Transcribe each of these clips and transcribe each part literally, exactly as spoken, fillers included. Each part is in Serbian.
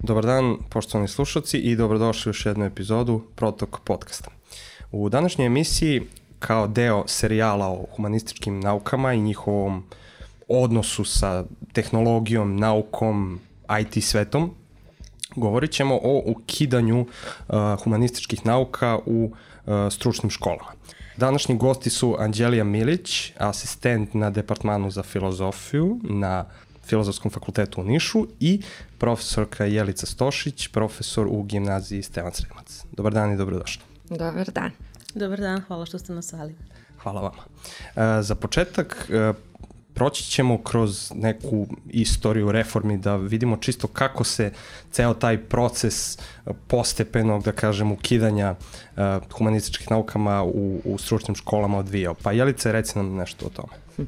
Dobar dan, poštovani slušalci, i dobrodošli u još jednu epizodu Protok podcasta. U današnjoj emisiji, kao deo serijala o humanističkim naukama i njihovom odnosu sa tehnologijom, naukom, I T svetom, govorit ćemo o ukidanju uh, humanističkih nauka u uh, stručnim školama. Današnji gosti su Anđelija Milić, asistent na Departmanu za filozofiju na Filozofskom fakultetu u Nišu, i profesorka Jelica Stošić, profesor u gimnaziji Stevan Sremac. Dobar dan i dobrodošli. Dobar dan. Dobar dan, hvala što ste nas zvali. Hvala vama. Uh, za početak, uh, proći ćemo kroz neku istoriju reformi da vidimo čisto kako se ceo taj proces postepenog, da kažem, ukidanja uh, humanističkih naukama u, u stručnim školama odvijao. Pa Jelice, reci nam nešto o tome. Hm.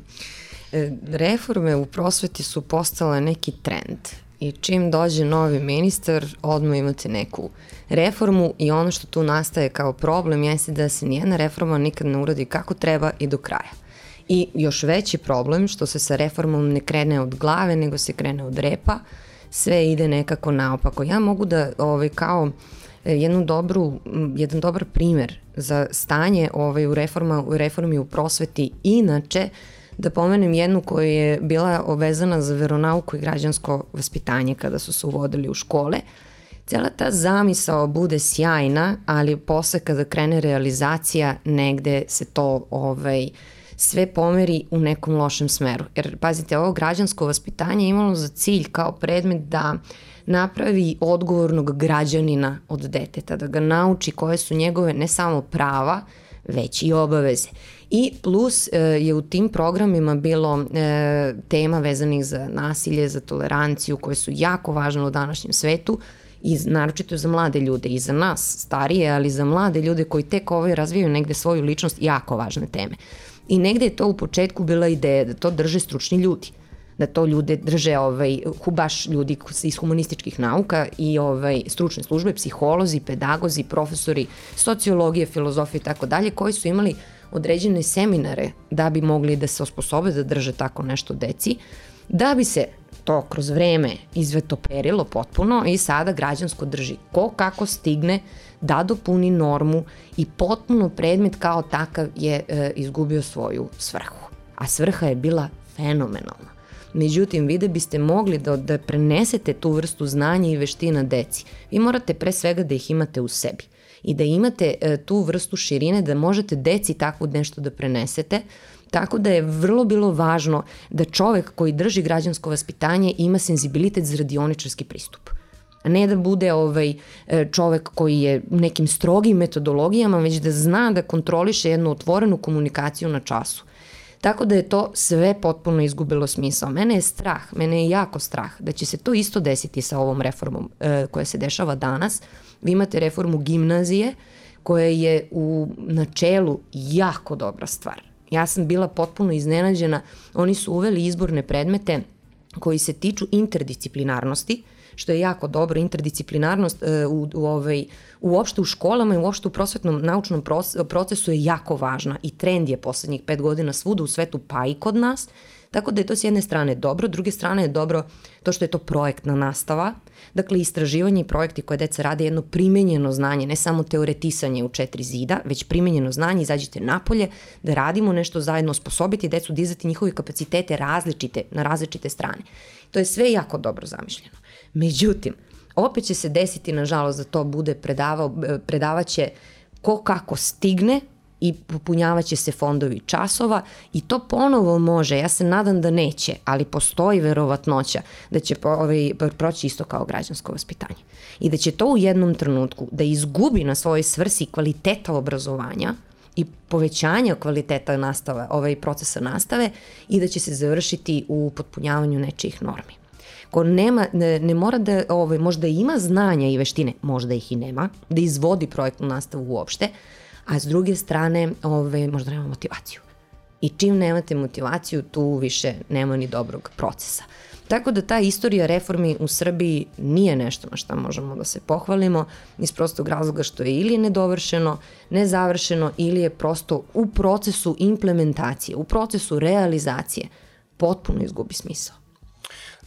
Reforme u prosveti su postale neki trend i čim dođe novi ministar, odmah imate neku reformu, i ono što tu nastaje kao problem jeste da se nijedna reforma nikad ne uradi kako treba i do kraja. I još veći problem što se sa reformom ne krene od glave, nego se krene od repa, sve ide nekako naopako. Ja mogu da ovaj, kao jednu dobru, jedan dobar primer za stanje ovaj, u, reforma, u reformi u prosveti inače, da pomenem jednu koja je bila ovezana za veronauku i građansko vaspitanje kada su se uvodili u škole. Cijela ta zamisao bude sjajna, ali posle kada krene realizacija negde se to ovaj, sve pomeri u nekom lošem smeru. Jer pazite, ovo građansko vaspitanje je imalo za cilj kao predmet da napravi odgovornog građanina od deteta, da ga nauči koje su njegove ne samo prava, već i obaveze. I plus e, je u tim programima bilo e, tema vezanih za nasilje, za toleranciju, koje su jako važne u današnjem svetu, i naročito za mlade ljude i za nas starije, ali za mlade ljude koji tek ovaj razvijaju negde svoju ličnost, jako važne teme. I negde je to u početku bila ideja da to drže stručni ljudi, da to ljude drže ovaj, baš ljudi iz humanističkih nauka i ovaj, stručne službe, psiholozi, pedagozi, profesori, sociologije, filozofije i tako dalje, koji su imali određene seminare da bi mogli da se osposobe da drže tako nešto deci, da bi se to kroz vreme izvetoperilo potpuno i sada građansko drži ko kako stigne da dopuni normu i potpuno predmet kao takav je e, izgubio svoju svrhu. A svrha je bila fenomenalna. Međutim, vi da biste mogli da, da prenesete tu vrstu znanja i veština deci, vi morate pre svega da ih imate u sebi i da imate e, tu vrstu širine da možete deci tako nešto da prenesete. Tako da je vrlo bilo važno da čovek koji drži građansko vaspitanje ima senzibilitet za radioničarski pristup. A ne da bude ovaj čovek koji je nekim strogim metodologijama, već da zna da kontroliše jednu otvorenu komunikaciju na času. Tako da je to sve potpuno izgubilo smisao. Mene je strah, mene je jako strah da će se to isto desiti sa ovom reformom e, koja se dešava danas. Vi imate reformu gimnazije koja je u načelu jako dobra stvar. Ja sam bila potpuno iznenađena. Oni su uveli izborne predmete koji se tiču interdisciplinarnosti, što je jako dobro. Interdisciplinarnost e, u, u, ovaj, uopšte u školama i uopšte u prosvetnom naučnom procesu je jako važna i trend je poslednjih pet godina svuda u svetu, pa i kod nas. Tako da je to s jedne strane dobro, s druge strane je dobro to što je to projektna nastava. Dakle, istraživanje i projekti koje deca rade jedno primenjeno znanje, ne samo teoretisanje u četiri zida, već primenjeno znanje, izađite napolje, da radimo nešto zajedno, osposobiti decu, dizati njihove kapacitete različite, na različite strane. To je sve jako dobro zamišljeno. Međutim, opet će se desiti, nažalost, da to bude predavao, predavaće ko kako stigne, i popunjavaće se fondovi časova, i to ponovo može, ja se nadam da neće, ali postoji verovatnoća da će ovaj, proći isto kao građansko vaspitanje. I da će to u jednom trenutku da izgubi na svojoj svrsi kvaliteta obrazovanja i povećanja kvaliteta nastave, ovaj procesa nastave, i da će se završiti u potpunjavanju nečijih normi. Ko nema, ne, ne mora da, ovaj, možda ima znanja i veštine, možda ih i nema, da izvodi projektnu nastavu uopšte, a s druge strane ove, možda nema motivaciju. I čim nemate motivaciju, tu više nema ni dobrog procesa. Tako da ta istorija reformi u Srbiji nije nešto na šta možemo da se pohvalimo, iz prostog razloga što je ili nedovršeno, nezavršeno, ili je prosto u procesu implementacije, u procesu realizacije potpuno izgubi smisao.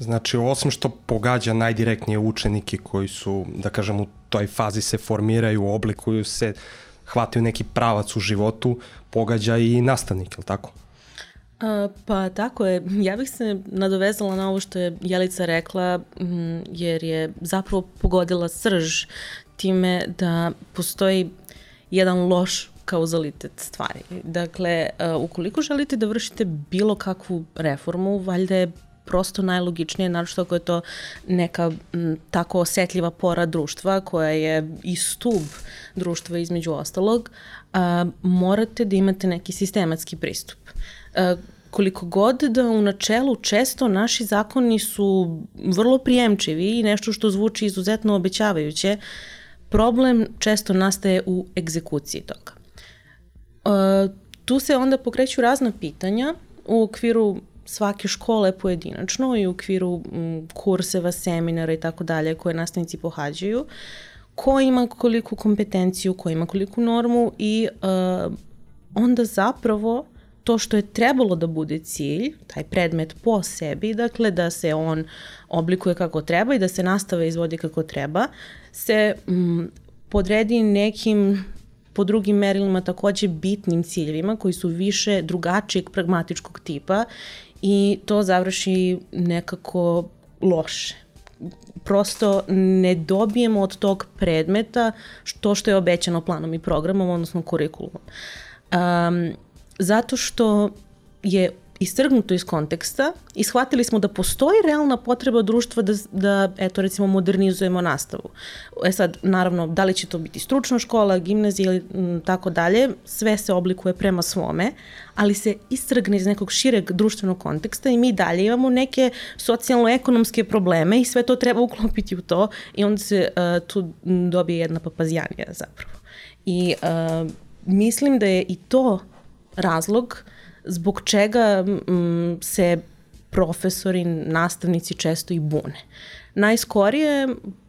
Znači, osim što pogađa najdirektnije učenike koji su, da kažem, u toj fazi se formiraju, oblikuju se, hvataju neki pravac u životu, pogađa i nastavnik, je li tako? A, pa tako je. Ja bih se nadovezala na ovo što je Jelica rekla, m, jer je zapravo pogodila srž time da postoji jedan loš kauzalitet stvari. Dakle, a, ukoliko želite da vršite bilo kakvu reformu, valjda je prosto najlogičnije, naročito ako je to neka m, tako osetljiva pora društva koja je i stub društva između ostalog, a, morate da imate neki sistematski pristup. A, koliko god da u načelu često naši zakoni su vrlo prijemčivi i nešto što zvuči izuzetno obećavajuće, problem često nastaje u egzekuciji toga. A, tu se onda pokreću razna pitanja u okviru svake škole pojedinačno i u okviru m, kurseva, seminara i tako dalje koje nastavnici pohađaju, ko ima koliku kompetenciju, ko ima koliku normu i uh, onda zapravo to što je trebalo da bude cilj, taj predmet po sebi, dakle da se on oblikuje kako treba i da se nastava izvodi kako treba, se m, podredi nekim po drugim merilima takođe bitnim ciljevima koji su više drugačijeg pragmatičkog tipa i to završi nekako loše. Prosto ne dobijemo od tog predmeta to što je obećano planom i programom, odnosno kurikulumom. Um, zato što je istrgnuto iz konteksta i shvatili smo da postoji realna potreba društva da, da eto recimo modernizujemo nastavu. E sad, naravno, da li će to biti stručna škola, gimnazija ili m, tako dalje, sve se oblikuje prema svome, ali se istrgne iz nekog šireg društvenog konteksta i mi dalje imamo neke socijalno-ekonomske probleme i sve to treba uklopiti u to i onda se uh, tu dobije jedna papazjanija zapravo. I uh, mislim da je i to razlog zbog čega m, se profesori, nastavnici često i bune. Najskorije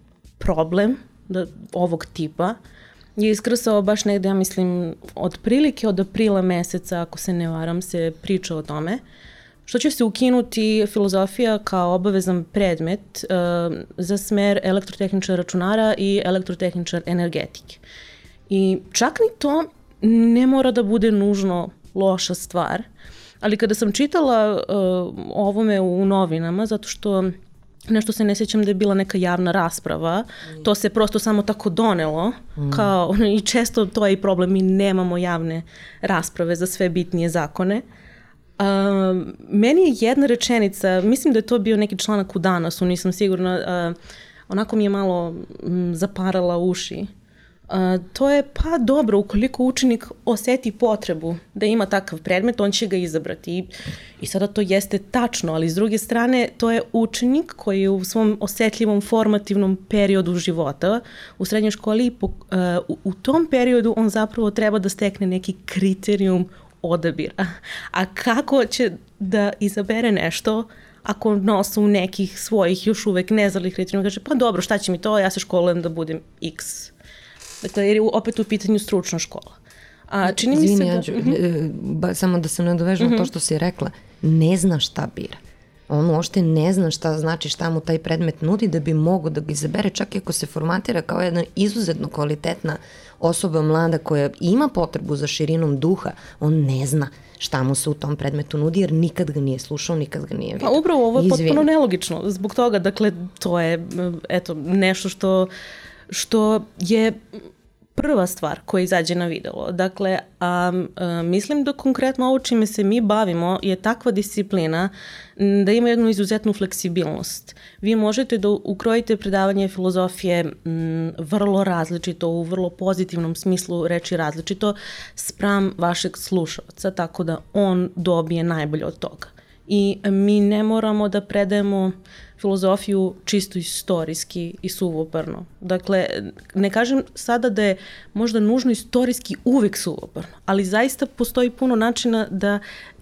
problem da, ovog tipa je iskrsao baš negde, ja mislim, otprilike od aprila meseca, ako se ne varam, se priča o tome, što će se ukinuti filozofija kao obavezan predmet uh, za smer elektrotehničar računara i elektrotehničar energetike. I čak ni to ne mora da bude nužno loša stvar, ali kada sam čitala uh, ovome u novinama, zato što nešto se ne sjećam da je bila neka javna rasprava, mm. to se prosto samo tako donelo, mm. kao, i često to je i problem, mi nemamo javne rasprave za sve bitnije zakone. Uh, meni je jedna rečenica, mislim da je to bio neki članak u Danasu, nisam sigurna, uh, onako mi je malo m, zaparala uši. Uh, to je pa dobro, ukoliko učenik oseti potrebu da ima takav predmet, on će ga izabrati. I, i sada to jeste tačno, ali s druge strane to je učenik koji je u svom osetljivom formativnom periodu života u srednjoj školi, uh, u, u tom periodu on zapravo treba da stekne neki kriterijum odabira. A kako će da izabere nešto ako na osnovu nekih svojih još uvek nezrelih kriterijuma kaže pa dobro, šta će mi to, ja se školujem da budem X. Dakle, jer je opet u pitanju stručna škola. A čini mi se da... Anđu, uh-huh. samo da se nadovežem uh-huh. to što si rekla, ne zna šta bira. On uopšte ne zna šta znači šta mu taj predmet nudi da bi mogo da ga izabere, čak i ako se formatira kao jedna izuzetno kvalitetna osoba mlada koja ima potrebu za širinom duha, on ne zna šta mu se u tom predmetu nudi jer nikad ga nije slušao, nikad ga nije vidio. Pa upravo ovo je Izvini. potpuno nelogično. Zbog toga, dakle, to je eto, nešto što što je prva stvar koja izađe na videlo. Dakle, a, a, mislim da konkretno ovo čime se mi bavimo je takva disciplina da ima jednu izuzetnu fleksibilnost. Vi možete da ukrojite predavanje filozofije m, vrlo različito, u vrlo pozitivnom smislu reči različito, spram vašeg slušalca, tako da on dobije najbolje od toga. I mi ne moramo da predajemo filozofiju čisto istorijski i suvoparno. Dakle, ne kažem sada da je možda nužno istorijski uvek suvoparno, ali zaista postoji puno načina da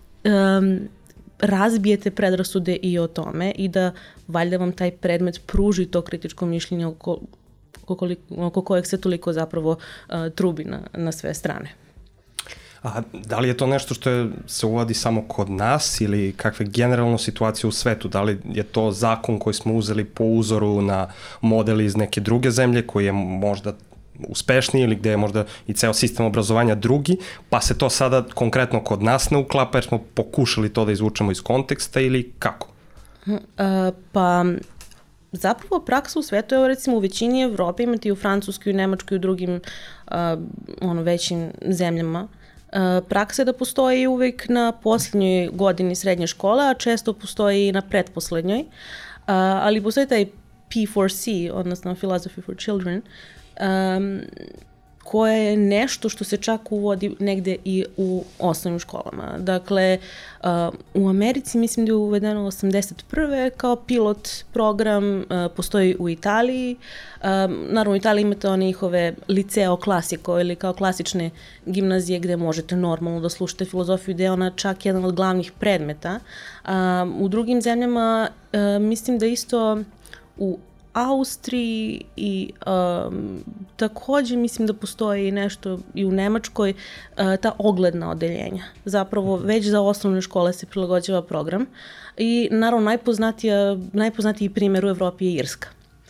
um, razbijete predrasude i o tome i da valjda vam taj predmet pruži to kritičko mišljenje oko, oko, oko kojeg se toliko zapravo uh, trubi na, na sve strane. A da li je to nešto što je, se uvodi samo kod nas ili kakve generalno situacije u svetu? Da li je to zakon koji smo uzeli po uzoru na model iz neke druge zemlje koji je možda uspešniji ili gde je možda i ceo sistem obrazovanja drugi, pa se to sada konkretno kod nas ne uklapa jer smo pokušali to da izvučemo iz konteksta ili kako? Uh, pa zapravo praksa u svetu, evo recimo u većini Evrope, imate i u Francuskoj, u Nemačkoj i u drugim uh, ono, većim zemljama. Uh, praksa je da postoji uvek na posljednjoj godini srednje škole, a često postoji i na pretposlednjoj, uh, ali postoji taj P four C, odnosno Philosophy for Children, um, koje je nešto što se čak uvodi negde i u osnovnim školama. Dakle, uh, u Americi mislim da je uvedeno osamdeset prve kao pilot program, uh, postoji u Italiji. Um, naravno, u Italiji imate one njihove liceo klasiko ili kao klasične gimnazije gde možete normalno da slušate filozofiju, gde je ona čak jedan od glavnih predmeta. Um, u drugim zemljama uh, mislim da isto u Austriji i um, takođe mislim da postoji nešto i u Nemačkoj, uh, ta ogledna odeljenja. Zapravo već za osnovne škole se prilagođava program i naravno najpoznatija, najpoznatiji primjer u Evropi je Irska.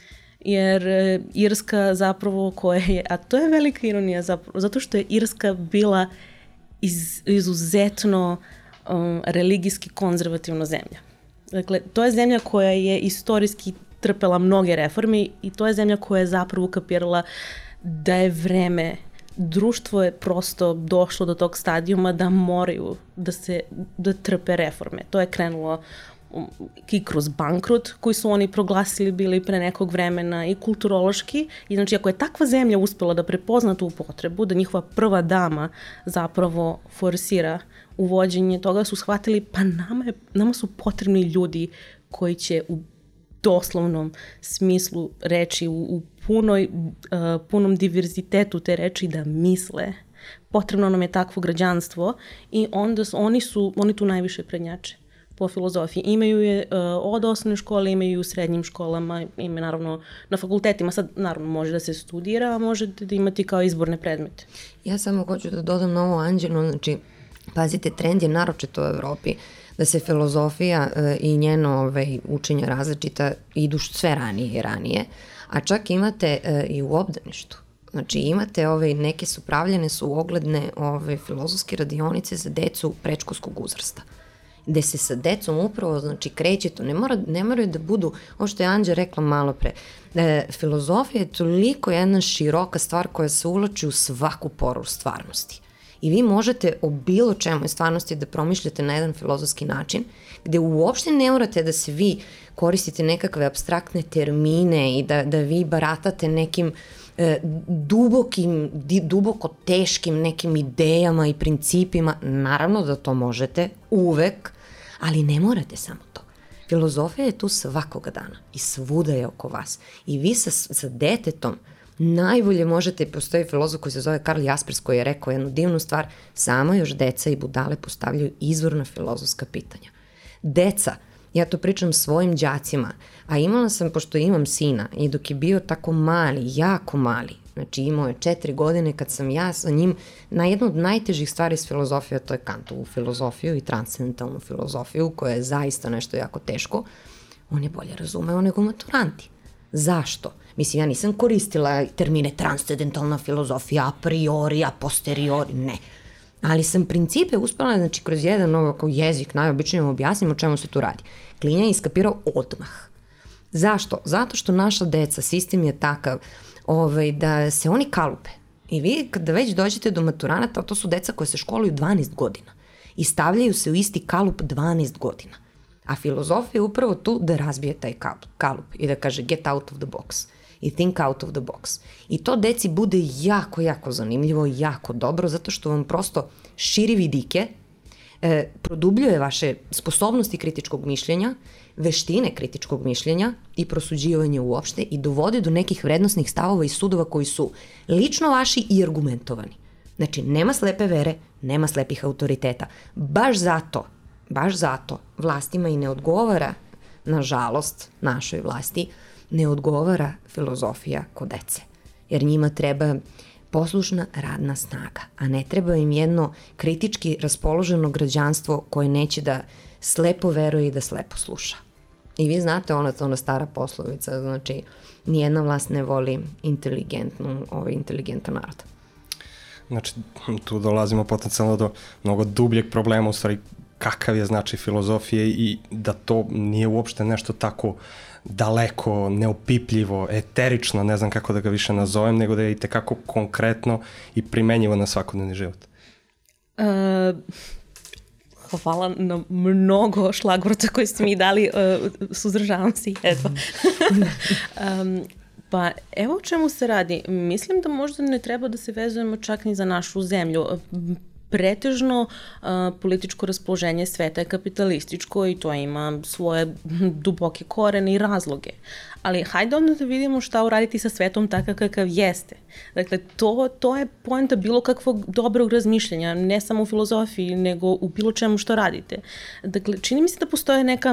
Jer uh, Irska zapravo koja je, a to je velika ironija zapravo, zato što je Irska bila iz, izuzetno um, religijski konzervativna zemlja. Dakle, to je zemlja koja je istorijski trpela mnoge reforme i to je zemlja koja je zapravo ukapirala da je vreme, društvo je prosto došlo do tog stadijuma da moraju da se, da trpe reforme. To je krenulo i kroz bankrot koji su oni proglasili bili pre nekog vremena i kulturološki. I znači ako je takva zemlja uspela da prepozna tu potrebu, da njihova prva dama zapravo forsira uvođenje toga, su shvatili pa nama, je, nama su potrebni ljudi koji će u doslovnom smislu reči, u, u punoj, uh, punom diverzitetu te reči da misle. Potrebno nam je takvo građanstvo i onda su, oni su, oni tu najviše prednjače po filozofiji. Imaju je uh, od osnovne škole, imaju i u srednjim školama, imaju naravno na fakultetima. Sad naravno može da se studira, a možete da imati kao izborne predmete. Ja samo hoću da dodam na ovo Anđelo, znači pazite, trend je naročito u Evropi da se filozofija e, i njeno ovaj, učenje različita idu sve ranije i ranije, a čak imate e, i u obdaništu. Znači imate ovaj, neke su pravljene su ogledne ovaj, filozofske radionice za decu predškolskog uzrasta, gde se sa decom upravo znači, kreće to. Ne, mora, ne moraju da budu, ovo što je Anđa rekla malo pre, e, filozofija je toliko jedna široka stvar koja se uvlači u svaku poru stvarnosti. I vi možete o bilo čemu stvarnosti da promišljate na jedan filozofski način, gde uopšte ne morate da se vi koristite nekakve apstraktne termine i da, da vi baratate nekim e, dubokim, di, duboko teškim nekim idejama i principima. Naravno da to možete uvek, ali ne morate samo to. Filozofija je tu svakoga dana i svuda je oko vas. I vi sa, sa detetom najbolje možete, postoji filozof koji se zove Karl Jaspers koji je rekao jednu divnu stvar, samo još deca i budale postavljaju izvorna filozofska pitanja. Deca, ja to pričam svojim đacima, a imala sam, pošto imam sina i dok je bio tako mali, jako mali, znači imao je četiri godine kad sam ja sa njim na jednu od najtežih stvari s filozofije, to je Kantovu filozofiju i transcendentalnu filozofiju koja je zaista nešto jako teško, on je bolje razumeo nego maturanti. Zašto? Mislim, ja nisam koristila termine transcendentalna filozofija, a priori, a posteriori, ne. Ali sam principe uspela, znači, kroz jedan ovako jezik najobičnije objasnim o čemu se tu radi. Klinja je iskapirao odmah. Zašto? Zato što naša deca, sistem je takav ovaj, da se oni kalupe. I vi kada već dođete do maturanata, to su deca koje se školuju dvanaest godina i stavljaju se u isti kalup dvanaest godina. A filozofija je upravo tu da razbije taj kalup i da kaže get out of the box i think out of the box. I to deci bude jako, jako zanimljivo, jako dobro, zato što vam prosto širi vidike, e, produbljuje vaše sposobnosti kritičkog mišljenja, veštine kritičkog mišljenja i prosuđivanje uopšte i dovodi do nekih vrednosnih stavova i sudova koji su lično vaši i argumentovani. Znači, nema slepe vere, nema slepih autoriteta. Baš zato Baš zato vlastima i ne odgovara, nažalost, našoj vlasti, ne odgovara filozofija kod dece. Jer njima treba poslušna radna snaga, a ne treba im jedno kritički raspoloženo građanstvo koje neće da slepo veruje i da slepo sluša. I vi znate ona, ona stara poslovica, znači nijedna vlast ne voli inteligentnu, ovaj inteligentan narod. Znači, tu dolazimo potencijalno do mnogo dubljeg problema, u stvari kakav je značaj filozofije i da to nije uopšte nešto tako daleko, neopipljivo, eterično, ne znam kako da ga više nazovem, nego da je i tekako konkretno i primenjivo na svakodnevni život. Uh, hvala na mnogo šlagvorca koje ste mi dali, uh, suzdržavam se, eto. um, Pa evo o čemu se radi. Mislim da možda ne treba da se vezujemo čak ni za našu zemlju. Pretežno uh, političko raspoloženje sveta je kapitalističko i to ima svoje duboke korene i razloge. Ali hajde onda da vidimo šta uraditi sa svetom takav kakav jeste. Dakle, to, to je poenta bilo kakvog dobrog razmišljanja, ne samo u filozofiji, nego u bilo čemu što radite. Dakle, čini mi se da postoje neka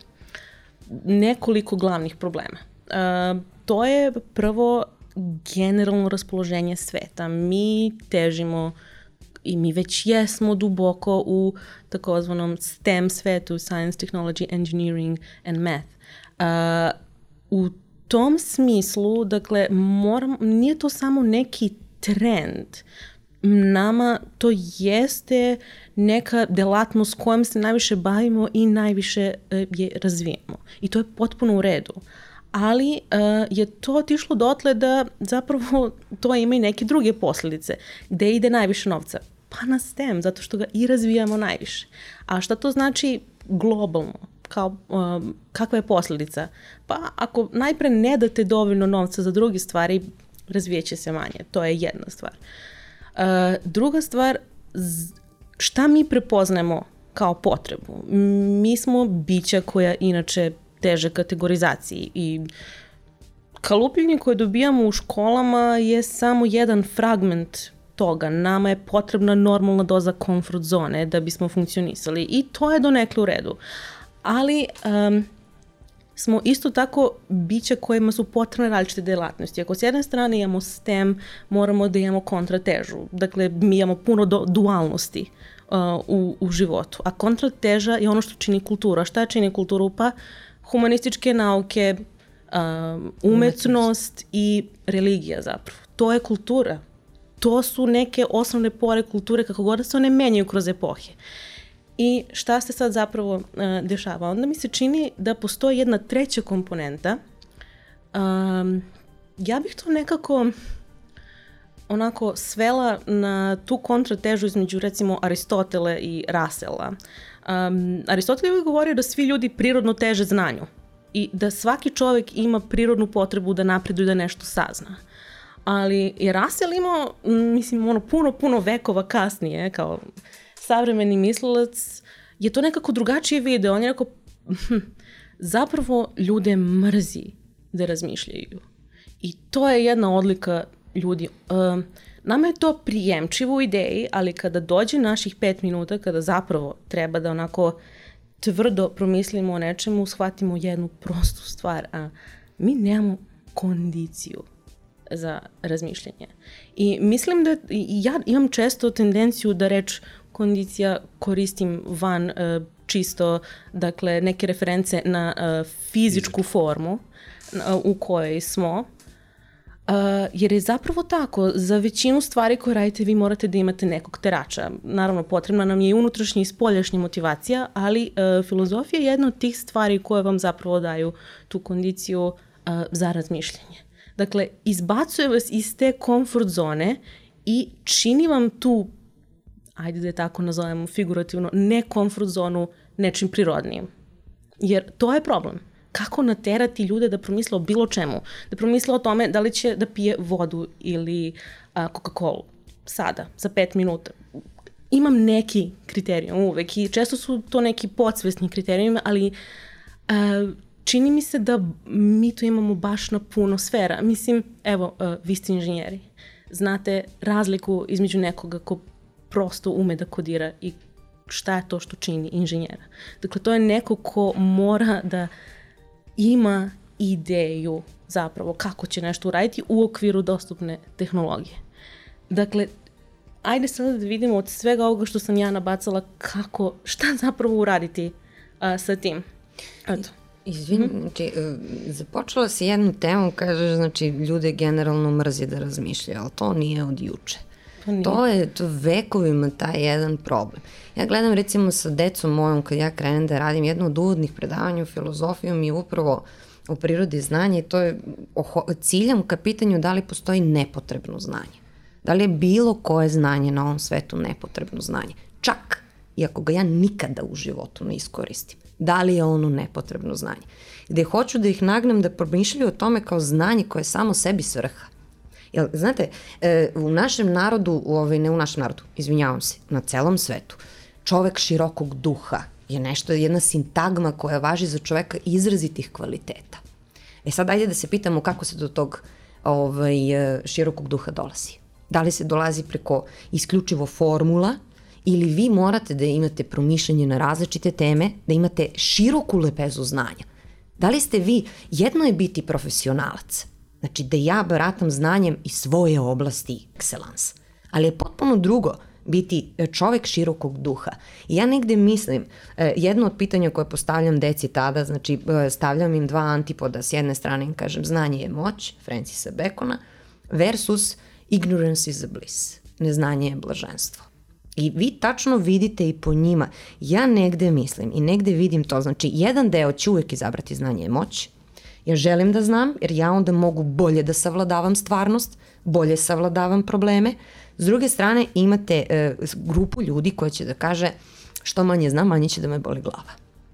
nekoliko glavnih problema. Uh, to je prvo generalno raspoloženje sveta. Mi težimo i mi već jesmo duboko u takozvanom STEM svetu, Science, Technology, Engineering and Math. Uh, u tom smislu, dakle, moram, nije to samo neki trend. Nama to jeste neka delatnost kojom se najviše bavimo i najviše uh, je razvijemo. I to je potpuno u redu. Ali uh, je to otišlo dotle da zapravo to ima i neke druge posljedice. Gde ide najviše novca? Pa na STEM, zato što ga i razvijamo najviše. A šta to znači globalno? Kao, um, kakva je posljedica? Pa ako najpre ne date dovoljno novca za druge stvari, razvijeće se manje. To je jedna stvar. Uh, druga stvar, šta mi prepoznajemo kao potrebu? Mi smo bića koja inače teže kategorizaciji i kalupljenje koje dobijamo u školama je samo jedan fragment toga. Nama je potrebna normalna doza comfort zone da bismo funkcionisali i to je donekle u redu. Ali um, smo isto tako bića kojima su potrebne različite delatnosti. Ako s jedne strane imamo STEM, moramo da imamo kontratežu. Dakle, mi imamo puno do, dualnosti uh, u, u životu. A kontrateža je ono što čini kulturu. A šta čini kulturu? Pa humanističke nauke, um, umetnost i religija zapravo. To je kultura. To su neke osnovne pore kulture kako god da se one menjaju kroz epohe. I šta se sad zapravo uh, dešava? Onda mi se čini da postoji jedna treća komponenta. Um, ja bih to nekako onako svela na tu kontratežu između recimo Aristotele i Russella. Um, Aristotel je govorio da svi ljudi prirodno teže znanju i da svaki čovjek ima prirodnu potrebu da napreduje, da nešto sazna. Ali je Russell imao, mislim, ono puno, puno vekova kasnije, kao savremeni mislilac, je to nekako drugačije video. On je rekao, hm, zapravo ljude mrzi da razmišljaju. I to je jedna odlika ljudi. Um, nama je to prijemčivo u ideji, ali kada dođe naših pet minuta, kada zapravo treba da onako tvrdo promislimo o nečemu, shvatimo jednu prostu stvar, a mi nemamo kondiciju za razmišljanje. I mislim da ja imam često tendenciju da reč kondicija koristim van uh, čisto, dakle, neke reference na uh, fizičku formu uh, u kojoj smo. Uh, jer je zapravo tako, za većinu stvari koje radite vi morate da imate nekog terača. Naravno, potrebna nam je i unutrašnja i spoljašnja motivacija, ali uh, filozofija je jedna od tih stvari koje vam zapravo daju tu kondiciju uh, za razmišljanje. Dakle, izbacuje vas iz te komfort zone i čini vam tu, ajde da je tako nazovemo figurativno, ne komfort zonu nečim prirodnijim. Jer to je problem. Kako naterati ljude da promisle o bilo čemu? Da promisle o tome da li će da pije vodu ili a, Coca-Cola sada, za pet minuta. Imam neki kriterijum uvek i često su to neki podsvesni kriterijumi, ali a, čini mi se da mi to imamo baš na puno sfera. Mislim, evo, a, vi ste inženjeri. Znate razliku između nekoga ko prosto ume da kodira i šta je to što čini inženjera. Dakle, to je neko ko mora da ima ideju zapravo kako će nešto uraditi u okviru dostupne tehnologije. dakle, ajde sada da vidimo od svega ovoga što sam ja nabacala kako, šta zapravo uraditi uh, sa tim. Eto. Izvini, mm-hmm. znači, započela si jednu temu, kažeš, znači, ljude generalno mrzi da razmišljaju, ali to nije od juče. To je to vekovima taj jedan problem. Ja gledam recimo sa decom mojom kad ja krenem da radim jedno od uvodnih predavanja u filozofiju mi je upravo o prirodi znanja i to je ciljam ka pitanju da li postoji nepotrebno znanje. Da li je bilo koje znanje na ovom svetu nepotrebno znanje. Čak i ako ga ja nikada u životu ne iskoristim. Da li je ono nepotrebno znanje. Gde hoću da ih nagnem da promišljaju o tome kao znanje koje je samo sebi svrha. Jel, znate, e, u našem narodu, u ovaj, ne u našem narodu, izvinjavam se, na celom svetu, čovek širokog duha je nešto, jedna sintagma koja važi za čoveka izrazitih kvaliteta. E sad, ajde da se pitamo kako se do tog ovaj, širokog duha dolazi. Da li se dolazi preko isključivo formula ili vi morate da imate promišljanje na različite teme, da imate široku lepezu znanja. Da li ste vi, jedno je biti profesionalac, znači da ja baratam znanjem iz svoje oblasti excellence. Ali je potpuno drugo biti čovek širokog duha. I ja negde mislim, jedno od pitanja koje postavljam deci tada, znači stavljam im dva antipoda, s jedne strane im kažem znanje je moć, Francisa Bacona, versus ignorance is a bliss, neznanje je blaženstvo. I vi tačno vidite i po njima. Ja negde mislim i negde vidim to, znači jedan deo će uvek izabrati znanje je moć. Ja želim da znam, jer ja onda mogu bolje da savladavam stvarnost, bolje savladavam probleme. S druge strane, imate e, grupu ljudi koja će da kaže što manje znam, manje će da me boli glava.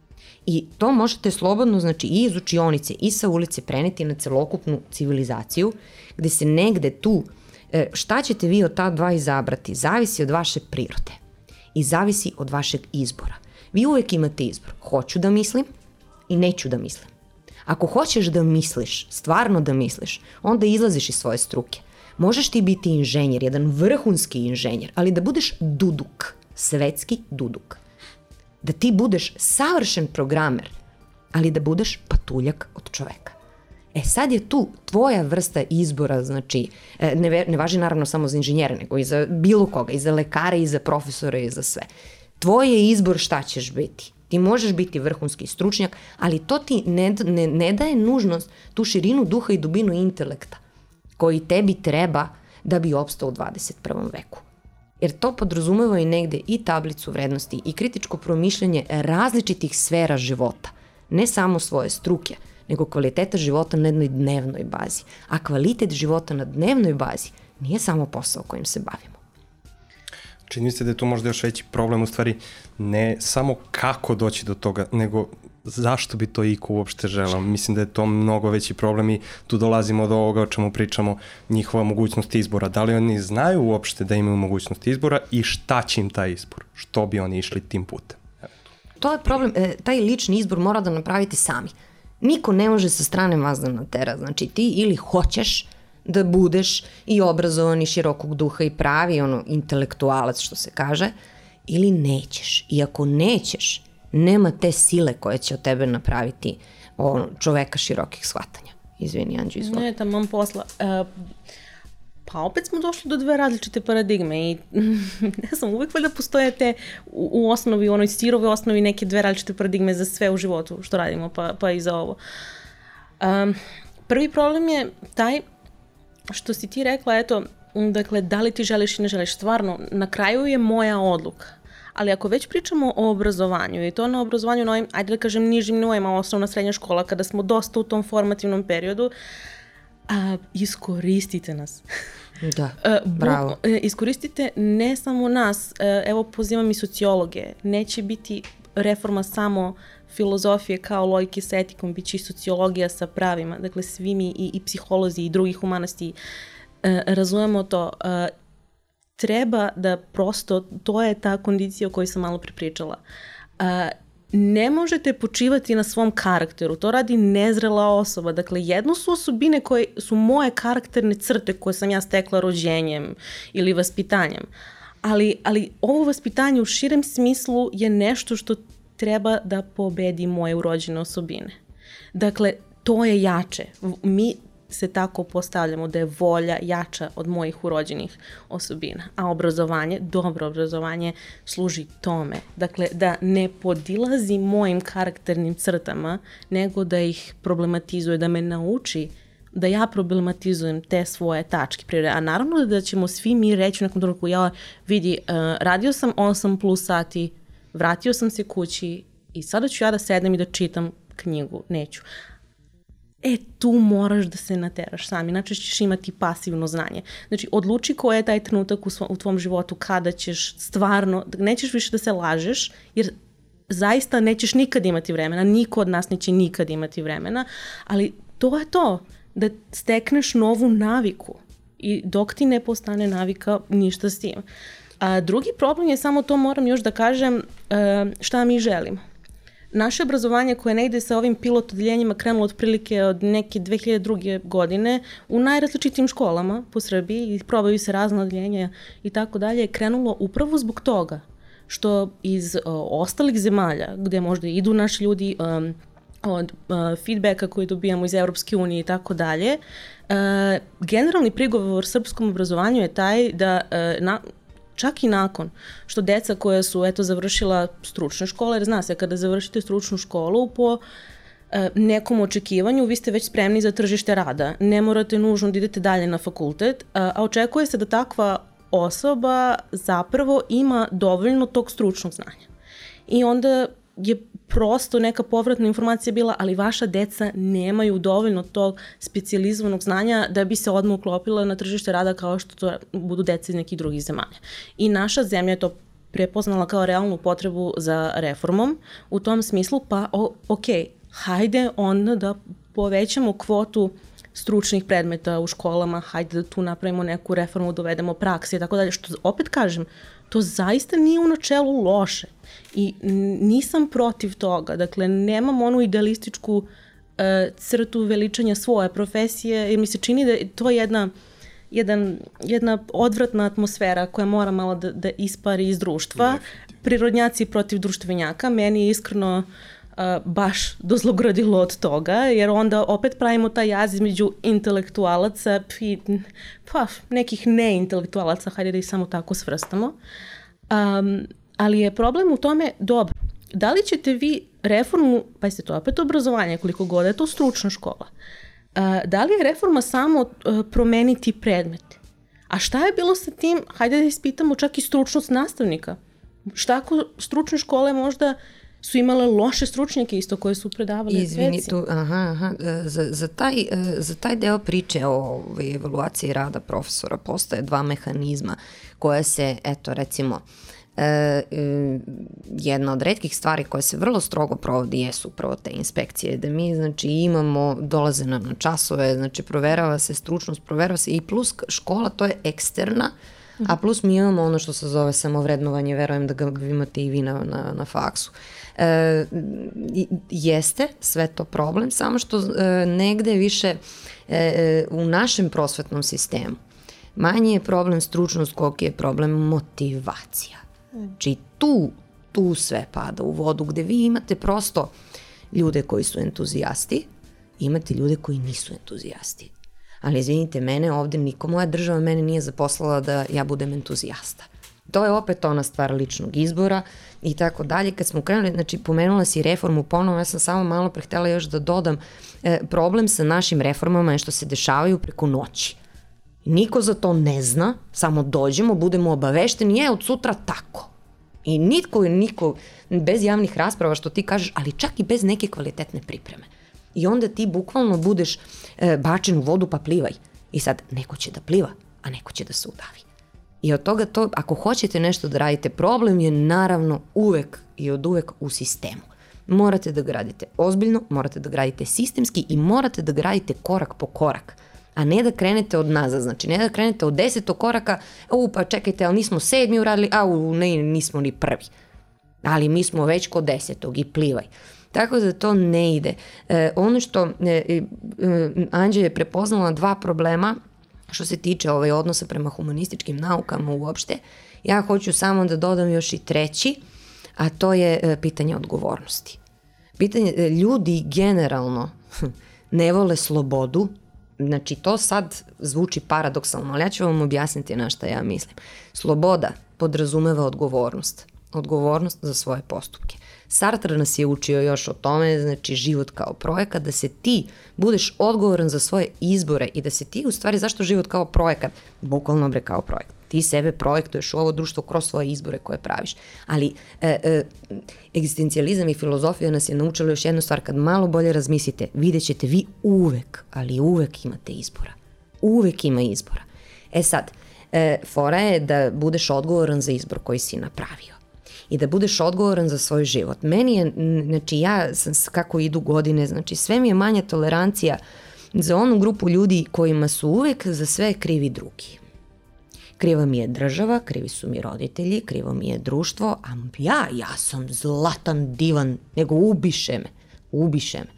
I to možete slobodno, znači i iz učionice i sa ulice preneti na celokupnu civilizaciju, gde se negde tu, e, šta ćete vi od ta dva izabrati, zavisi od vaše prirode i zavisi od vašeg izbora. Vi uvek imate izbor, hoću da mislim i neću da mislim. Ako hoćeš da misliš, stvarno da misliš, onda izlaziš iz svoje struke. Možeš ti biti inženjer, jedan vrhunski inženjer, ali da budeš duduk, svetski duduk. Da ti budeš savršen programer, ali da budeš patuljak od čoveka. E sad je tu tvoja vrsta izbora, znači, ne, ne važi naravno samo za inženjere, nego i za bilo koga, i za lekare, i za profesore, i za sve. Tvoj je izbor šta ćeš biti. Ti možeš biti vrhunski stručnjak, ali to ti ne, ne, ne daje nužnost tu širinu duha i dubinu intelekta koji tebi treba da bi opstao u dvadeset prvom veku. Jer to podrazumeva i negde i tablicu vrednosti i kritičko promišljanje različitih sfera života. Ne samo svoje struke, nego kvaliteta života na jednoj dnevnoj bazi. A kvalitet života na dnevnoj bazi nije samo posao kojim se bavimo. Čini mi se da je tu možda još veći problem, u stvari ne samo kako doći do toga, nego zašto bi to iko uopšte želao. Mislim da je to mnogo veći problem i tu dolazimo do ovoga o čemu pričamo, njihova mogućnost izbora. Da li oni znaju uopšte da imaju mogućnost izbora i šta će im taj izbor? Što bi oni išli tim putem? To je problem, e, taj lični izbor mora da napravite sami. Niko ne može sa strane vas da natera. Znači ti ili hoćeš da budeš i obrazovan i širokog duha i pravi ono intelektualac što se kaže, ili nećeš. I ako nećeš, nema te sile koja će od tebe napraviti ono, čoveka širokih shvatanja. Izvini, Anđu, izvoli. Ne, tamam posla. Uh, pa opet smo došli do dve različite paradigme i ne znam, uvek valjda postoje te u, u osnovi, u onoj sirove osnovi neke dve različite paradigme za sve u životu što radimo, pa, pa i za ovo. Um, prvi problem je taj što si ti rekla, eto, dakle, da li ti želiš i ne želiš, stvarno, na kraju je moja odluka. Ali ako već pričamo o obrazovanju i to na obrazovanju na ovim, ajde da kažem, nižim nivoima, osnovna srednja škola, kada smo dosta u tom formativnom periodu, a, iskoristite nas. Da, a, bravo. Bu, a, iskoristite ne samo nas, a, evo pozivam i sociologe, neće biti reforma samo filozofije kao logike sa etikom, bit će i sociologija sa pravima, dakle svi mi i, i psiholozi i drugi humanosti e, razumemo to, e, treba da prosto, to je ta kondicija o kojoj sam malo pripričala, e, ne možete počivati na svom karakteru, to radi nezrela osoba, dakle jedno su osobine koje su moje karakterne crte koje sam ja stekla rođenjem ili vaspitanjem, ali, ali ovo vaspitanje u širem smislu je nešto što treba da pobedi moje urođene osobine. Dakle, to je jače. Mi se tako postavljamo da je volja jača od mojih urođenih osobina, a obrazovanje, dobro obrazovanje služi tome. Dakle, da ne podilazi mojim karakternim crtama, nego da ih problematizuje, da me nauči da ja problematizujem te svoje tačke prirode. A naravno da ćemo svi mi reći u nekom trenutku, ja vidi, uh, radio sam osam plus sati, vratio sam se kući i sada ću ja da sedem i da čitam knjigu. Neću. E, tu moraš da se nateraš sam, inače ćeš imati pasivno znanje. Znači, odluči ko je taj trenutak u, svo, u tvom životu kada ćeš stvarno, nećeš više da se lažeš, jer zaista nećeš nikad imati vremena, niko od nas neće nikad imati vremena, ali to je to, da stekneš novu naviku i dok ti ne postane navika, ništa s tim. A drugi problem je, samo to moram još da kažem, šta mi želimo. Naše obrazovanje koje ne ide sa ovim pilot odeljenjima krenulo otprilike od neke dve hiljade druge. godine u najrazličitim školama po Srbiji i probaju se razna odeljenja i tako dalje, je krenulo upravo zbog toga što iz uh, ostalih zemalja gde možda idu naši ljudi um, od uh, feedbacka koji dobijamo iz Evropske unije i tako dalje, uh, generalni prigovor srpskom obrazovanju je taj da uh, na, čak i nakon što deca koja su eto završila stručne škole, jer zna se kada završite stručnu školu po e, nekom očekivanju vi ste već spremni za tržište rada. Ne morate nužno da idete dalje na fakultet, a, a očekuje se da takva osoba zapravo ima dovoljno tog stručnog znanja. I onda je prosto neka povratna informacija bila, ali vaša deca nemaju dovoljno tog specijalizovanog znanja da bi se odmah uklopila na tržište rada kao što to budu deca iz nekih drugih zemalja. I naša zemlja je to prepoznala kao realnu potrebu za reformom u tom smislu, pa o, ok, hajde onda da povećamo kvotu stručnih predmeta u školama, hajde da tu napravimo neku reformu, dovedemo praksi i tako dalje, što opet kažem, to zaista nije u načelu loše i nisam protiv toga. Dakle, nemam onu idealističku uh, crtu veličanja svoje profesije, jer mi se čini da je to jedna, jedan, jedna odvratna atmosfera koja mora malo da, da ispari iz društva. Prirodnjaci protiv društvenjaka. Meni je iskreno uh, baš dozlogradilo od toga, jer onda opet pravimo taj jaz između intelektualaca i pa, nekih neintelektualaca, hajde da ih samo tako svrstamo. Um, ali je problem u tome, dobro, da li ćete vi reformu, pa jeste to opet obrazovanje, koliko god je to stručna škola, uh, da li je reforma samo uh, promeniti predmete? A šta je bilo sa tim, hajde da ispitamo čak i stručnost nastavnika. Šta ako stručne škole možda su imale loše stručnjake isto koje su predavale deci? Izvini, tu, aha, aha, za, za, taj, za taj deo priče o evaluaciji rada profesora postoje dva mehanizma koje se, eto recimo, E, e, jedna od retkih stvari koje se vrlo strogo provodi jesu upravo te inspekcije, da mi znači imamo, dolaze nam na časove, znači proverava se stručnost, proverava se i plus škola, to je eksterna, a plus mi imamo ono što se zove samovrednovanje, verujem da ga imate i vi na, na, na faksu. E, jeste sve to problem, samo što e, negde više e, u našem prosvetnom sistemu manje je problem stručnost koliko je problem motivacija. Znači tu, tu sve pada u vodu, gde vi imate prosto ljude koji su entuzijasti, imate ljude koji nisu entuzijasti. Ali izvinite, mene ovde niko, moja država mene nije zaposlala da ja budem entuzijasta. To je opet ona stvar ličnog izbora i tako dalje. Kad smo krenuli, znači pomenula si reformu ponovo, ja sam samo malo pre htela još da dodam, e, problem sa našim reformama je što se dešavaju preko noći. Niko za to ne zna, samo dođemo, budemo obavešteni, je od sutra tako. I nitko, niko, bez javnih rasprava što ti kažeš, ali čak i bez neke kvalitetne pripreme. I onda ti bukvalno budeš e, bačen u vodu pa plivaj. I sad neko će da pliva, a neko će da se udavi. I od toga to, ako hoćete nešto da radite, problem je naravno uvek i od uvek u sistemu. Morate da gradite ozbiljno, morate da gradite sistemski i morate da gradite korak po korak. A ne da krenete od nazad, znači ne da krenete od desetog koraka, u pa čekajte, ali nismo sedmi uradili, a u ne, nismo ni prvi. Ali mi smo već kod desetog i plivaj. Tako da to ne ide. E, ono što e, e, Anđe je prepoznala dva problema što se tiče ovaj odnosa prema humanističkim naukama uopšte. Ja hoću samo da dodam još i treći, a to je e, pitanje odgovornosti. Pitanje, e, ljudi generalno ne vole slobodu, znači to sad zvuči paradoksalno, ali ja ću vam objasniti na šta ja mislim. Sloboda podrazumeva odgovornost. Odgovornost za svoje postupke. Sartre nas je učio još o tome, znači život kao projekat, da se ti budeš odgovoran za svoje izbore i da se ti, u stvari, zašto život kao projekat? Bukvalno bre kao projekat. Ti sebe projektuješ u ovo društvo kroz svoje izbore koje praviš. Ali e, e, egzistencijalizam i filozofija nas je naučila još jednu stvar, kad malo bolje razmislite, vidjet ćete vi uvek, ali uvek imate izbora. Uvek ima izbora. E sad, e, fora je da budeš odgovoran za izbor koji si napravio. I da budeš odgovoran za svoj život. Meni je, znači ja sam, kako idu godine, znači sve mi je manja tolerancija za onu grupu ljudi kojima su uvek za sve krivi drugi. Kriva mi je država, krivi su mi roditelji, krivo mi je društvo, a ja, ja sam zlatan, divan, nego ubiše me, ubiše me.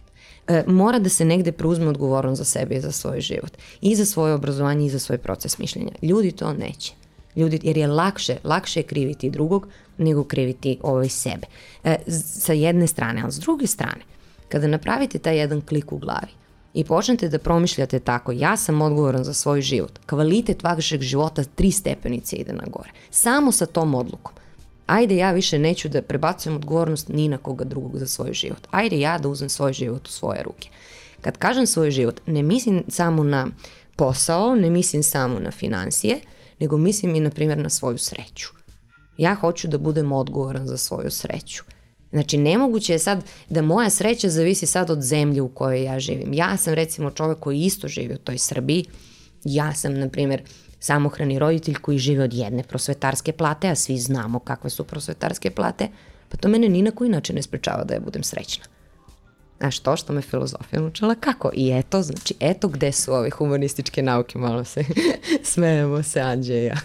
E, mora da se negde preuzme odgovornost za sebe i za svoj život. I za svoje obrazovanje i za svoj proces mišljenja. Ljudi to neće. Ljudi, jer je lakše, lakše je kriviti drugog nego kriviti ovaj sebe. E, sa jedne strane, ali s druge strane, kada napravite taj jedan klik u glavi i počnete da promišljate tako, ja sam odgovoran za svoj život, kvalitet vašeg života tri stepenice ide na gore. Samo sa tom odlukom. Ajde, ja više neću da prebacujem odgovornost ni na koga drugog za svoj život. Ajde, ja da uzmem svoj život u svoje ruke. Kad kažem svoj život, ne mislim samo na posao, ne mislim samo na financije, nego mislim i, na primjer, na svoju sreću. Ja hoću da budem odgovoran za svoju sreću. Znači, nemoguće je sad da moja sreća zavisi sad od zemlje u kojoj ja živim. Ja sam, recimo, čovjek koji isto živi u toj Srbiji. Ja sam, na primjer, samohrani roditelj koji žive od jedne prosvetarske plate, a svi znamo kakve su prosvetarske plate, pa to mene ni na koji način ne sprečava da ja budem srećna. Znaš, to što me filozofija naučila kako? I eto, znači, eto gde su ove humanističke nauke, malo se smejemo se Anđe i ja.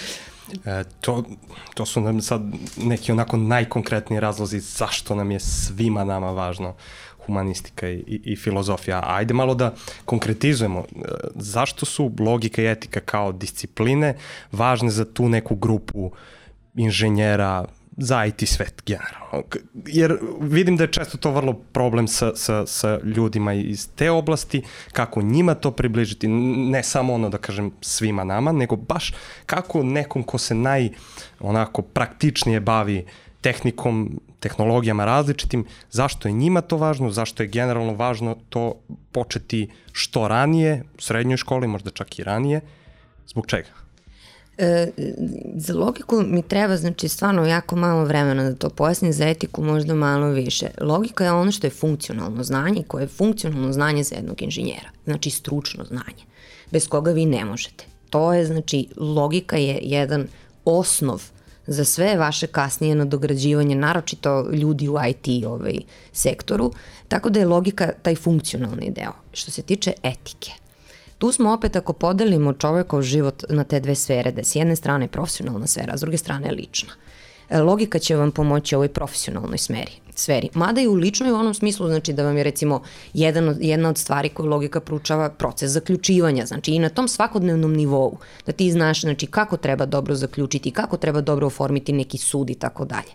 E, to, to su nam sad neki onako najkonkretniji razlozi zašto nam je svima nama važno humanistika i, i, i filozofija. Ajde malo da konkretizujemo e, zašto su logika i etika kao discipline važne za tu neku grupu inženjera, za I T svet generalno. Jer vidim da je često to vrlo problem sa, sa, sa ljudima iz te oblasti, kako njima to približiti, ne samo ono da kažem svima nama, nego baš kako nekom ko se naj onako praktičnije bavi tehnikom, tehnologijama različitim, zašto je njima to važno, zašto je generalno važno to početi što ranije, u srednjoj školi, možda čak i ranije, zbog čega? E, za logiku mi treba, znači, stvarno jako malo vremena da to pojasnim, za etiku možda malo više. Logika je ono što je funkcionalno znanje, koje je funkcionalno znanje za jednog inženjera, znači stručno znanje, bez koga vi ne možete. To je, znači, logika je jedan osnov za sve vaše kasnije nadograđivanje, naročito ljudi u I T ovaj, sektoru, tako da je logika taj funkcionalni deo. Što se tiče etike, tu smo opet, ako podelimo čovekov život na te dve sfere, da je s jedne strane profesionalna sfera, a s druge strane lična. Logika će vam pomoći u ovoj profesionalnoj smeri, sferi. Mada i u ličnoj u onom smislu, znači da vam je recimo jedan od, jedna od stvari koju logika proučava proces zaključivanja, znači i na tom svakodnevnom nivou, da ti znaš, znači, kako treba dobro zaključiti, kako treba dobro oformiti neki sud i tako dalje.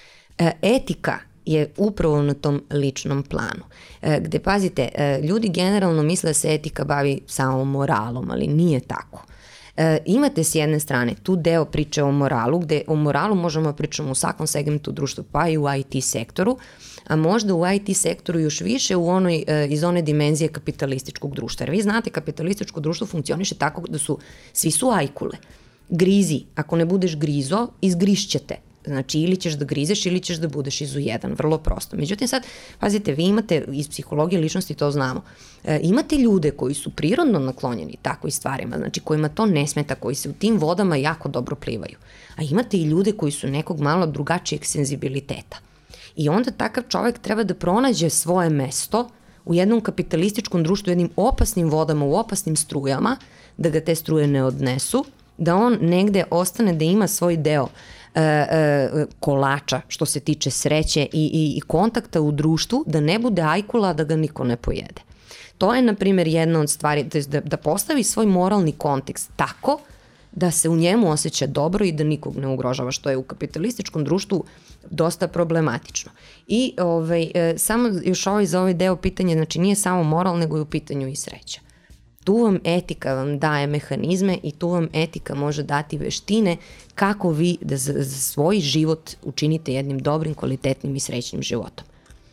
Etika je upravo na tom ličnom planu. E, gde, pazite, e, ljudi generalno misle da se etika bavi samo moralom, ali nije tako. E, imate s jedne strane tu deo priče o moralu, gde o moralu možemo pričati u svakom segmentu društva, pa i u I T sektoru, a možda u I T sektoru još više u onoj, e, iz one dimenzije kapitalističkog društva. Jer vi znate, kapitalističko društvo funkcioniše tako da su, svi su ajkule. Grizi, ako ne budeš grizo, izgrišćete. Znači, ili ćeš da grizeš ili ćeš da budeš izujedan, vrlo prosto. Međutim, sad, pazite, vi imate, iz psihologije ličnosti to znamo, e, imate ljude koji su prirodno naklonjeni takvim stvarima, znači kojima to ne smeta, koji se u tim vodama jako dobro plivaju. A imate i ljude koji su nekog malo drugačijeg senzibiliteta. I onda takav čovek treba da pronađe svoje mesto u jednom kapitalističkom društvu, jednim opasnim vodama, u opasnim strujama, da ga te struje ne odnesu, da on negde ostane da ima svoj deo E, e, kolača što se tiče sreće i, i, i kontakta u društvu, da ne bude ajkula, da ga niko ne pojede. To je, na primjer, jedna od stvari, da, da postavi svoj moralni kontekst tako da se u njemu osjeća dobro i da nikog ne ugrožava, što je u kapitalističkom društvu dosta problematično. I ovaj, e, samo još ovaj za ovaj deo pitanje, znači nije samo moral, nego je u pitanju i sreća. Tu vam etika vam daje mehanizme i tu vam etika može dati veštine kako vi da za, za svoj život učinite jednim dobrim, kvalitetnim i srećnim životom.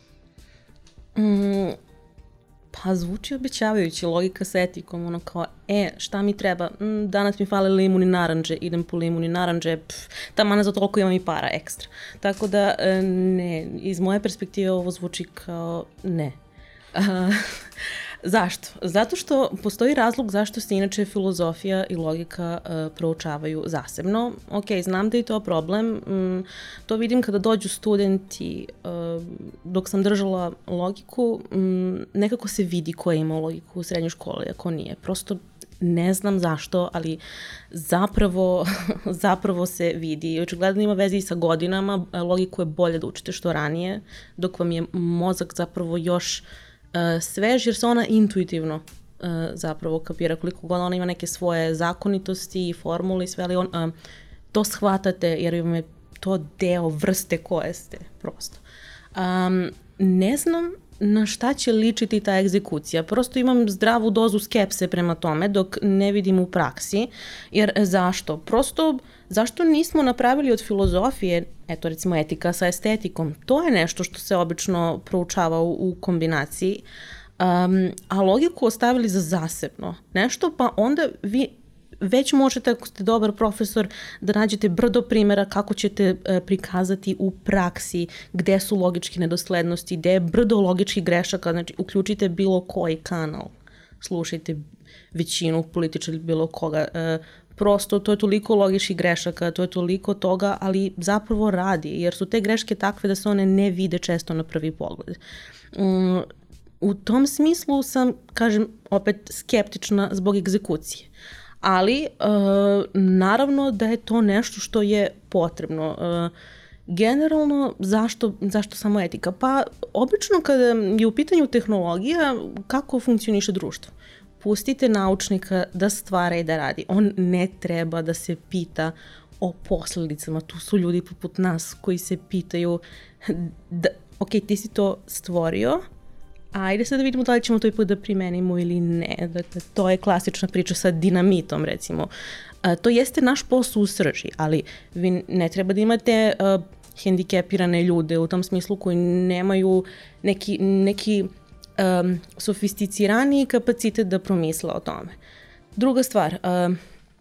Mm, pa zvuči obećavajući, logika sa etikom, ono kao, e, šta mi treba? Mm, danas mi fale limuni naranđe, idem po limuni naranđe, pff, tamana za toliko imam i para ekstra. Tako da, ne, iz moje perspektive ovo zvuči kao ne. Uh, Zašto? Zato što postoji razlog zašto se inače filozofija i logika uh, proučavaju zasebno. Ok, znam da je to problem. Mm, to vidim kada dođu studenti. Uh, dok sam držala logiku, mm, nekako se vidi ko je imao logiku u srednjoj školi, a ko nije. Prosto ne znam zašto, ali zapravo, zapravo se vidi. I očigledno ima veze i sa godinama. Logiku je bolje da učite što ranije, dok vam je mozak zapravo još Uh, svež, jer se ona intuitivno uh, zapravo kapira, koliko god ona ima neke svoje zakonitosti i formule i sve, ali on, uh, to shvatate jer vam je to deo vrste koje ste prosto. Um, ne znam na šta će ličiti ta egzekucija. Prosto imam zdravu dozu skepse prema tome dok ne vidim u praksi. Jer zašto? Prosto zašto nismo napravili od filozofije, eto recimo etika sa estetikom? To je nešto što se obično proučava u, u kombinaciji. Um, a logiku ostavili za zasebno nešto, pa onda vi već možete, ako ste dobar profesor, da nađete brdo primjera kako ćete e, prikazati u praksi gde su logičke nedoslednosti, gde je brdo logičkih grešaka, znači uključite bilo koji kanal, slušajte većinu političara ili bilo koga, e, prosto to je toliko logičkih grešaka, to je toliko toga, ali zapravo radi, jer su te greške takve da se one ne vide često na prvi pogled. Um, u tom smislu sam, kažem, opet skeptična zbog egzekucije. Ali, uh, naravno da je to nešto što je potrebno. Uh, generalno, zašto, zašto samo etika? Pa, obično kada je u pitanju tehnologija, kako funkcioniše društvo? Pustite naučnika da stvara i da radi. On ne treba da se pita o posledicama. Tu su ljudi poput nas koji se pitaju da, ok, ti si to stvorio, ajde sad da vidimo da li ćemo to i put da primenimo ili ne. Dakle, to je klasična priča sa dinamitom, recimo. A, to jeste naš posao u srži, ali vi ne treba da imate a, hendikepirane ljude u tom smislu koji nemaju neki, neki um, sofisticiraniji kapacitet da promisle o tome. Druga stvar, a,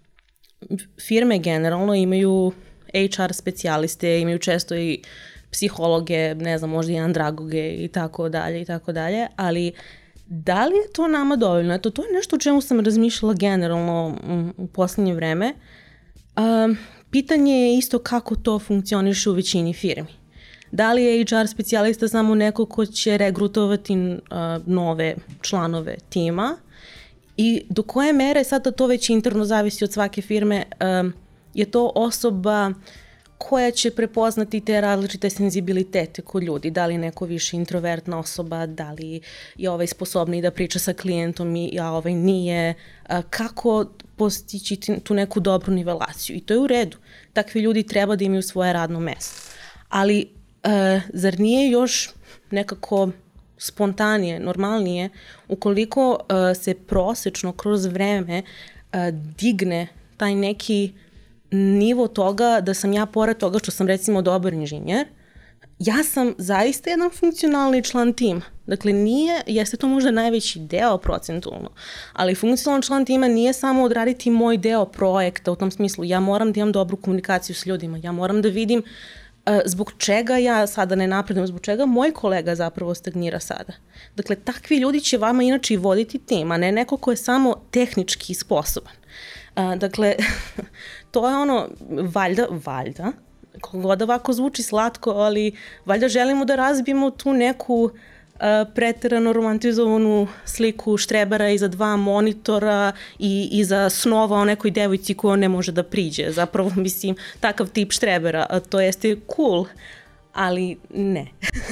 firme generalno imaju H R specijaliste, imaju često i psihologe, ne znam, možda i andragoge i tako dalje i tako dalje, ali da li je to nama dovoljno? Eto, to je nešto o čemu sam razmišljala generalno u poslednje vreme. Um, pitanje je isto kako to funkcioniše u većini firmi. Da li je H R specijalista samo neko ko će regrutovati uh, nove članove tima i do koje mere, sada to već interno zavisi od svake firme, um, je to osoba koja će prepoznati te različite senzibilitete kod ljudi, da li je neko više introvertna osoba, da li je ovaj sposobniji da priča sa klijentom, a ovaj nije, kako postići tu neku dobru nivelaciju. I to je u redu. Takvi ljudi treba da imaju svoje radno mesto. Ali zar nije još nekako spontanije, normalnije, ukoliko se prosečno kroz vreme digne taj neki nivo toga da sam ja, pored toga što sam recimo dobar inženjer, ja sam zaista jedan funkcionalni član tima. Dakle, nije, jeste to možda najveći deo procentualno, ali funkcionalan član tima nije samo odraditi moj deo projekta, u tom smislu ja moram da imam dobru komunikaciju s ljudima, ja moram da vidim uh, zbog čega ja sada ne napredujem, zbog čega moj kolega zapravo stagnira sada. Dakle, takvi ljudi će vama inače i voditi tim, a ne neko ko je samo tehnički sposoban. Uh, dakle, to je ono, valjda, valjda, kogod ovako zvuči slatko, ali valjda želimo da razbijemo tu neku uh, preterano romantizovanu sliku štrebara iza dva monitora i iza snova o nekoj devojci koja ne može da priđe. Zapravo, mislim, takav tip štrebera, a to jeste cool, ali ne.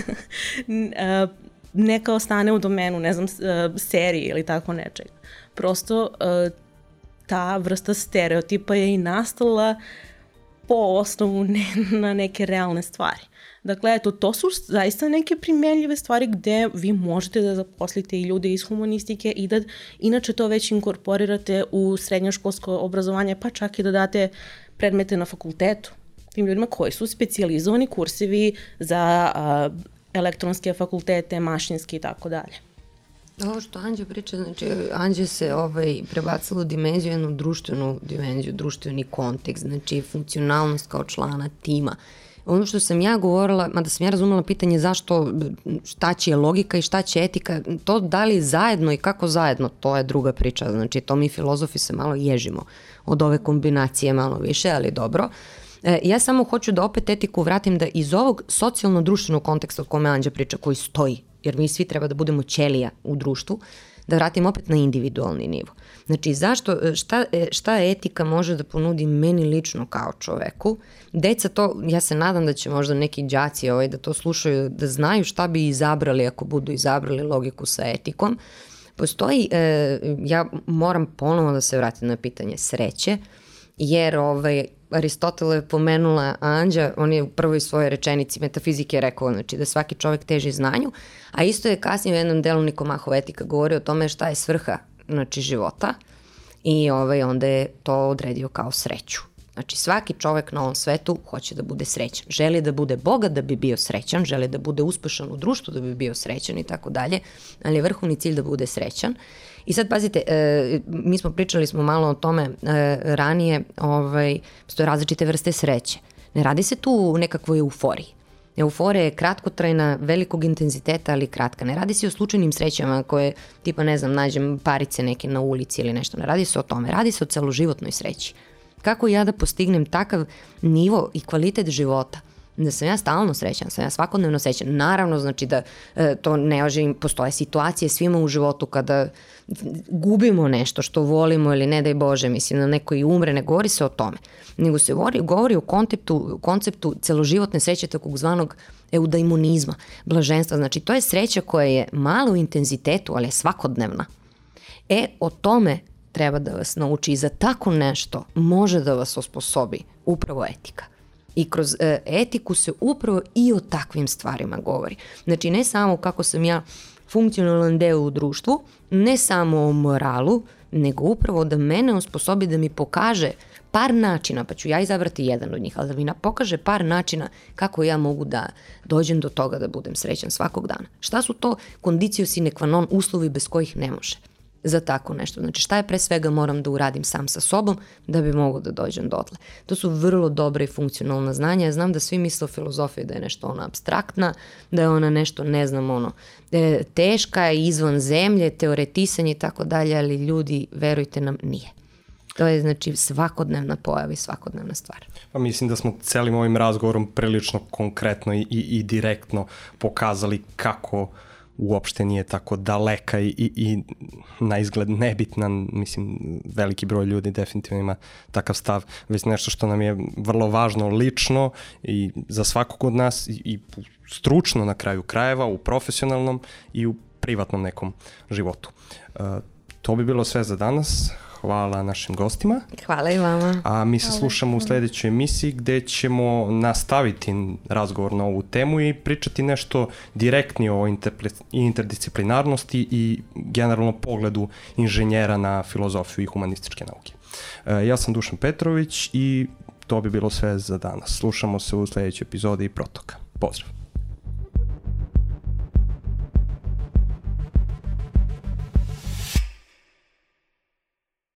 uh, neka ostane u domenu, ne znam, uh, serije ili tako nečega. Prosto, uh, ta vrsta stereotipa je i nastala po osnovu ne, na neke realne stvari. Dakle, eto, to su zaista neke primenljive stvari gde vi možete da zaposlite i ljude iz humanistike i da inače to već inkorporirate u srednjoškolsko obrazovanje, pa čak i da date predmete na fakultetu tim ljudima koji su specijalizovani kursevi za a, elektronske fakultete, mašinski i tako dalje. Ovo što Anđa priča, znači Anđa se ovaj, prebacila u dimenziju, jednu društvenu dimenziju, društveni kontekst, znači funkcionalnost kao člana tima. Ono što sam ja govorila, mada sam ja razumela pitanje zašto, šta će je logika i šta će etika, to da li zajedno i kako zajedno, to je druga priča, znači to mi filozofi se malo ježimo od ove kombinacije malo više, ali dobro. E, ja samo hoću da opet etiku vratim da iz ovog socijalno-društvenog konteksta o kome Anđa priča, koji stoji, jer mi svi treba da budemo ćelija u društvu, da vratim opet na individualni nivo. Znači, zašto, šta, šta etika može da ponudi meni lično kao čoveku? Deca to, ja se nadam da će možda neki đaci ovaj, da to slušaju, da znaju šta bi izabrali ako budu izabrali logiku sa etikom. Postoji, e, ja moram ponovo da se vratim na pitanje sreće, jer ovaj, Aristotela je pomenula Anđa, on je u prvoj svojoj rečenici metafizike rekao, znači da svaki čovjek teži znanju, a isto je kasnije u jednom delu Nikomahov etika govorio o tome šta je svrha, znači, života, i ovaj, onda je to odredio kao sreću. Znači svaki čovjek na ovom svetu hoće da bude srećan, želi da bude bogat da bi bio srećan, želi da bude uspešan u društvu da bi bio srećan i tako dalje, ali je vrhovni cilj da bude srećan. I sad pazite, e, mi smo pričali smo malo o tome e, ranije, ovaj, postoje različite vrste sreće. Ne radi se tu u nekakvoj euforiji. Euforija je kratkotrajna, velikog intenziteta, ali kratka. Ne radi se o slučajnim srećama koje, tipa, ne znam, nađem parice neke na ulici ili nešto. Ne radi se o tome, radi se o celoživotnoj sreći. Kako ja da postignem takav nivo i kvalitet života da sam ja stalno srećan, sam ja svakodnevno srećan. Naravno, znači da e, to ne oživim, postoje situacije svima u životu kada gubimo nešto što volimo ili ne daj Bože, mislim da neko i umre, ne govori se o tome, nego se govori, govori o konceptu, konceptu celoživotne sreće takvog zvanog eudaimonizma, blaženstva. Znači to je sreća koja je malo u intenzitetu, ali je svakodnevna. E, o tome treba da vas nauči i za tako nešto može da vas osposobi upravo etika. I kroz e, etiku se upravo i o takvim stvarima govori. Znači ne samo kako sam ja funkcionalan deo u društvu, ne samo o moralu, nego upravo da mene osposobi da mi pokaže par načina, pa ću ja izabrati jedan od njih, ali da mi pokaže par načina kako ja mogu da dođem do toga da budem srećan svakog dana. Šta su to condicio sine qua non, uslovi bez kojih ne može za tako nešto. Znači šta je pre svega moram da uradim sam sa sobom da bi mogu da dođem dotle. To su vrlo dobre i funkcionalna znanja. Ja znam da svi misle o filozofiji da je nešto ona apstraktna, da je ona nešto, ne znam, ono, teška, izvan zemlje, teoretisanje i tako dalje, ali ljudi, verujte nam, nije. To je, znači, svakodnevna pojava i svakodnevna stvar. Pa mislim da smo celim ovim razgovorom prilično konkretno i, i, i direktno pokazali kako uopšte nije tako daleka i, i, i na izgled nebitna, mislim, veliki broj ljudi definitivno ima takav stav, već nešto što nam je vrlo važno lično i za svakog od nas i, i stručno na kraju krajeva, u profesionalnom i u privatnom nekom životu. Uh, to bi bilo sve za danas. Hvala našim gostima. Hvala i vama. A mi se Hvala. slušamo u sledećoj emisiji gde ćemo nastaviti razgovor na ovu temu i pričati nešto direktnije o interdisciplinarnosti i generalno pogledu inženjera na filozofiju i humanističke nauke. Ja sam Dušan Petrović i to bi bilo sve za danas. Slušamo se u sledećoj epizodi Protoka. Pozdrav!